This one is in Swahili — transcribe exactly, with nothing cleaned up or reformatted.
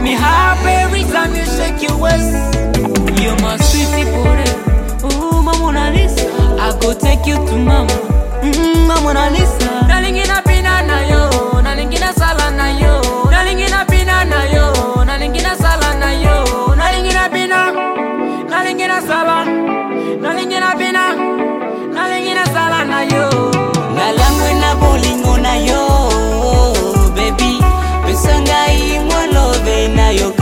me happy every time you shake your waist. You're my sweetie forever. Ooh, my Mona Lisa. I go take you to mama. Mmm, my Mona Lisa. Nalingina pina na yo, nalingina sala na yo, nalingina pina na yo, nalingina sala na yo, nalingina pina, nalingina sala, nalingina pina, nalingina sala na yo. Ngalangwe na bolingo na yo, baby. Besanga imwa love na yo.